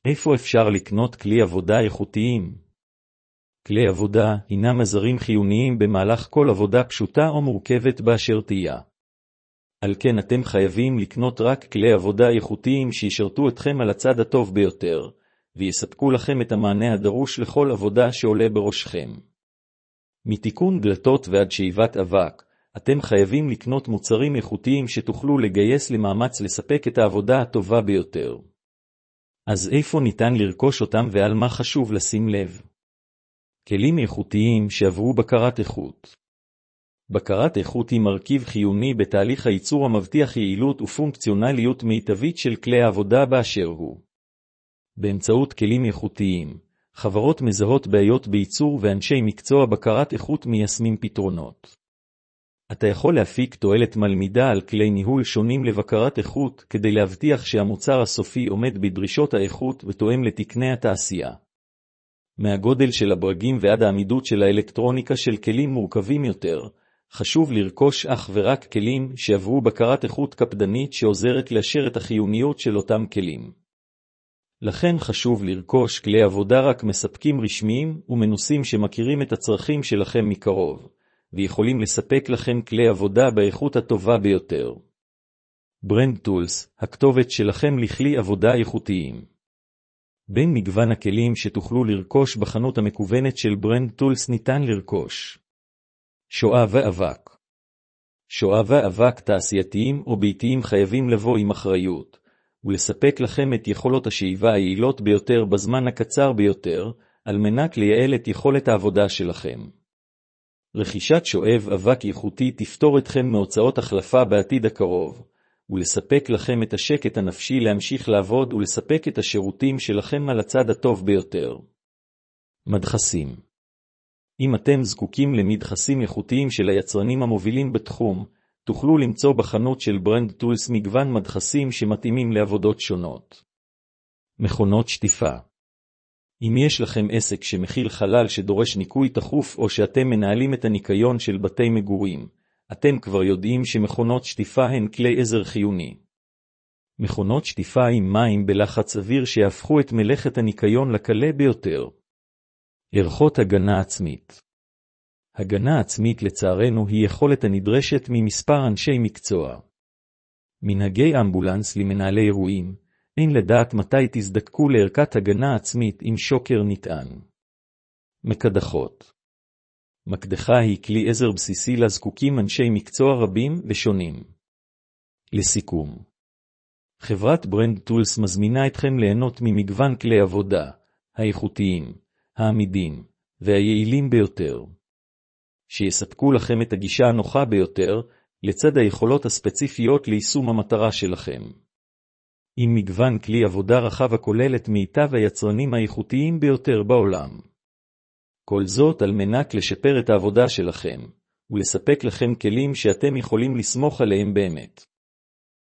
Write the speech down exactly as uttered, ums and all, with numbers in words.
איפה אפשר לקנות כלי עבודה איכותיים? כלי עבודה הינם עזרים חיוניים במהלך כל עבודה פשוטה או מורכבת באשר תהיה. על כן אתם חייבים לקנות רק כלי עבודה איכותיים שישרתו אתכם על הצד הטוב ביותר, ויספקו לכם את המענה הדרוש לכל עבודה שעולה בראשכם. מתיקון דלתות ועד שאיבת אבק, אתם חייבים לקנות מוצרים איכותיים שתוכלו לגייס למאמץ לספק את העבודה הטובה ביותר. אז איפה ניתן לרכוש אותם ועל מה חשוב לשים לב? כלים איכותיים שעברו בקרת איכות. בקרת איכות היא מרכיב חיוני בתהליך הייצור המבטיח יעילות ופונקציונליות מיטבית של כלי העבודה באשר הוא. באמצעות כלים איכותיים, חברות מזהות בעיות בייצור ואנשי מקצוע בקרת איכות מיישמים פתרונות. אתה יכול להפיק תועלת מלמידה על כלי ניהול שונים לבקרת איכות כדי להבטיח שהמוצר הסופי עומד בדרישות האיכות ותואם לתקני התעשייה. מהגודל של הברגים ועד העמידות של האלקטרוניקה של כלים מורכבים יותר, חשוב לרכוש אך ורק כלים שעברו בקרת איכות קפדנית שעוזרת לאשר את החיוניות של אותם כלים. לכן חשוב לרכוש כלי עבודה רק מספקים רשמיים ומנוסים שמכירים את הצרכים שלכם מקרוב, ויכולים לספק לכם כלי עבודה באיכות הטובה ביותר. ברנד טולס, הכתובת שלכם לכלי עבודה איכותיים. בין מגוון הכלים שתוכלו לרכוש בחנות המקוונת של ברנד טולס ניתן לרכוש שואה ואבק. שואה ואבק תעשייתיים או ביתיים חייבים לבוא עם אחריות, ולספק לכם את יכולות השאיבה היעילות ביותר בזמן הקצר ביותר, על מנת לייעל את יכולת העבודה שלכם. רכישת שואב אבק איכותי תפתור אתכם מהוצאות החלפה בעתיד הקרוב, ולספק לכם את השקט הנפשי להמשיך לעבוד ולספק את השירותים שלכם על הצד הטוב ביותר. מדחסים. אם אתם זקוקים למדחסים איכותיים של היצרנים המובילים בתחום, תוכלו למצוא בחנות של ברנד טולס מגוון מדחסים שמתאימים לעבודות שונות. מכונות שטיפה. אם יש לכם עסק שמכיל חלל שדורש ניקוי תחוף או שאתם מנהלים את הניקיון של בתי מגורים, אתם כבר יודעים שמכונות שטיפה הן כלי עזר חיוני. מכונות שטיפה עם מים בלחץ אוויר שיהפכו את מלאכת הניקיון לקלה ביותר. ערכות הגנה עצמית. הגנה עצמית לצערנו היא יכולת הנדרשת ממספר אנשי מקצוע. מנהגי אמבולנס למנהלי אירועים, אין לדעת מתי תזדקקו לערכת הגנה עצמית עם שוקר נטען. מקדחות. מקדחה היא כלי עזר בסיסי לזקוקים אנשי מקצוע רבים ושונים. לסיכום, חברת ברנד טולס מזמינה אתכם ליהנות ממגוון כלי עבודה, האיכותיים, העמידים והיעילים ביותר, שיספקו לכם את הגישה הנוחה ביותר, לצד היכולות הספציפיות ליישום המטרה שלכם. עם מגוון כלי עבודה רחב הכולל את מיטב היצרנים האיכותיים ביותר בעולם. כל זאת על מנת לשפר את העבודה שלכם, ולספק לכם כלים שאתם יכולים לסמוך עליהם באמת.